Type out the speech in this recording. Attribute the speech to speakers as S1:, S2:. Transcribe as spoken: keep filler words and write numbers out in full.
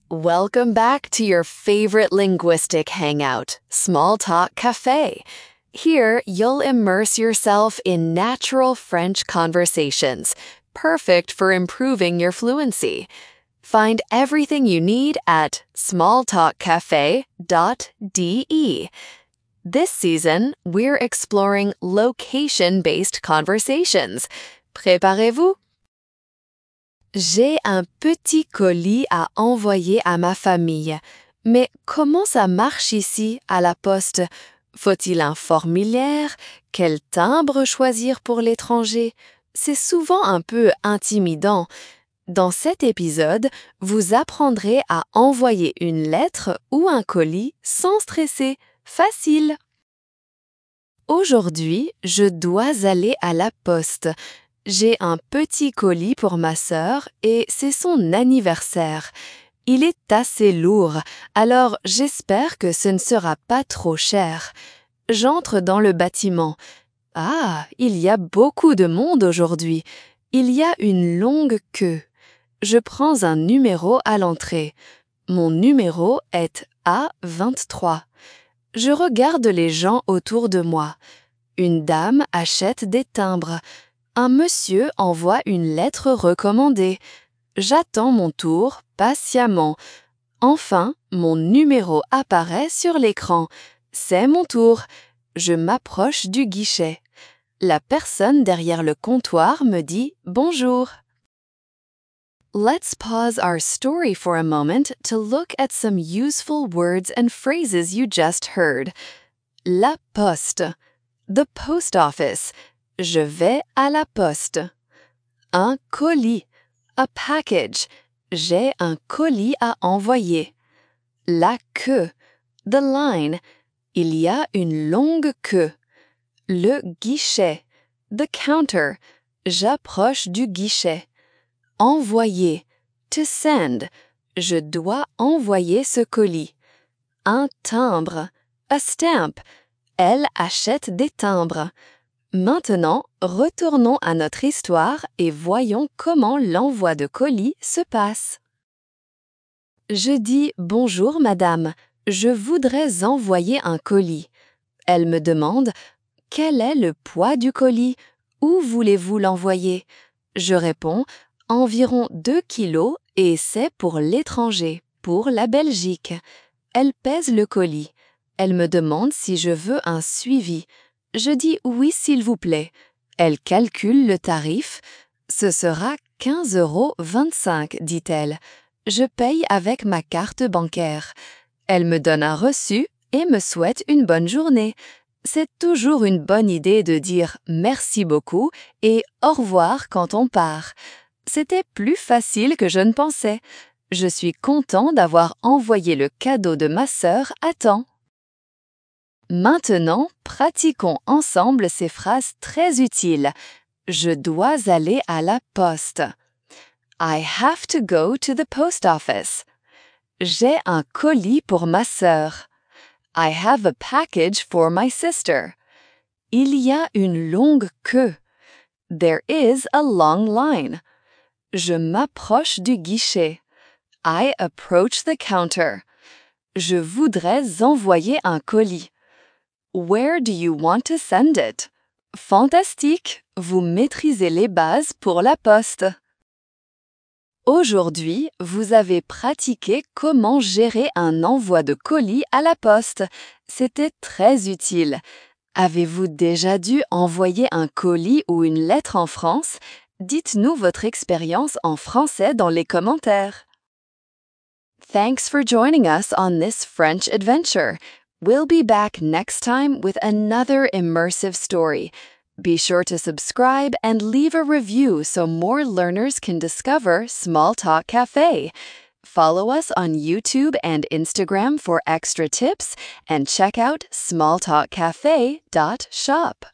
S1: Welcome back to your favorite linguistic hangout, Small Talk Cafe. Here, you'll immerse yourself in natural French conversations, perfect for improving your fluency. Find everything you need at small talk cafe dot d e. This season, we're exploring location-based conversations. Préparez-vous! J'ai un petit colis à envoyer à ma famille. Mais comment ça marche ici, à la poste? Faut-il un formulaire? Quel timbre choisir pour l'étranger? C'est souvent un peu intimidant. Dans cet épisode, vous apprendrez à envoyer une lettre ou un colis sans stresser. Facile! Aujourd'hui, je dois aller à la poste. J'ai un petit colis pour ma sœur et c'est son anniversaire. Il est assez lourd, alors j'espère que ce ne sera pas trop cher. J'entre dans le bâtiment. Ah, il y a beaucoup de monde aujourd'hui. Il y a une longue queue. Je prends un numéro à l'entrée. Mon numéro est A vingt-trois. Je regarde les gens autour de moi. Une dame achète des timbres. Un monsieur envoie une lettre recommandée. J'attends mon tour patiemment. Enfin, mon numéro apparaît sur l'écran. C'est mon tour. Je m'approche du guichet. La personne derrière le comptoir me dit « Bonjour ». Let's pause our story for a moment to look at some useful words and phrases you just heard. La poste. The post office. Je vais à la poste. Un colis. A package. J'ai un colis à envoyer. La queue. The line. Il y a une longue queue. Le guichet. The counter. J'approche du guichet. Envoyer. To send. Je dois envoyer ce colis. Un timbre. A stamp. Elle achète des timbres. Maintenant, retournons à notre histoire et voyons comment l'envoi de colis se passe. Je dis « Bonjour madame, je voudrais envoyer un colis ». Elle me demande « Quel est le poids du colis? Où voulez-vous l'envoyer ?» Je réponds « Environ deux kilos et c'est pour l'étranger, pour la Belgique ». Elle pèse le colis. Elle me demande si je veux un suivi. Je dis « Oui, s'il vous plaît ». Elle calcule le tarif. « Ce sera quinze euros vingt-cinq » dit-elle. Je paye avec ma carte bancaire. Elle me donne un reçu et me souhaite une bonne journée. C'est toujours une bonne idée de dire « merci beaucoup » et « au revoir » quand on part. C'était plus facile que je ne pensais. Je suis content d'avoir envoyé le cadeau de ma sœur à temps. Maintenant, pratiquons ensemble ces phrases très utiles. Je dois aller à la poste. I have to go to the post office. J'ai un colis pour ma sœur. I have a package for my sister. Il y a une longue queue. There is a long line. Je m'approche du guichet. I approach the counter. Je voudrais envoyer un colis. Where do you want to send it? Fantastique! Vous maîtrisez les bases pour la poste. Aujourd'hui, vous avez pratiqué comment gérer un envoi de colis à la poste. C'était très utile. Avez-vous déjà dû envoyer un colis ou une lettre en France? Dites-nous votre expérience en français dans les commentaires. Thanks for joining us on this French adventure. We'll be back next time with another immersive story. Be sure to subscribe and leave a review so more learners can discover Small Talk Cafe. Follow us on YouTube and Instagram for extra tips and check out small talk cafe dot shop.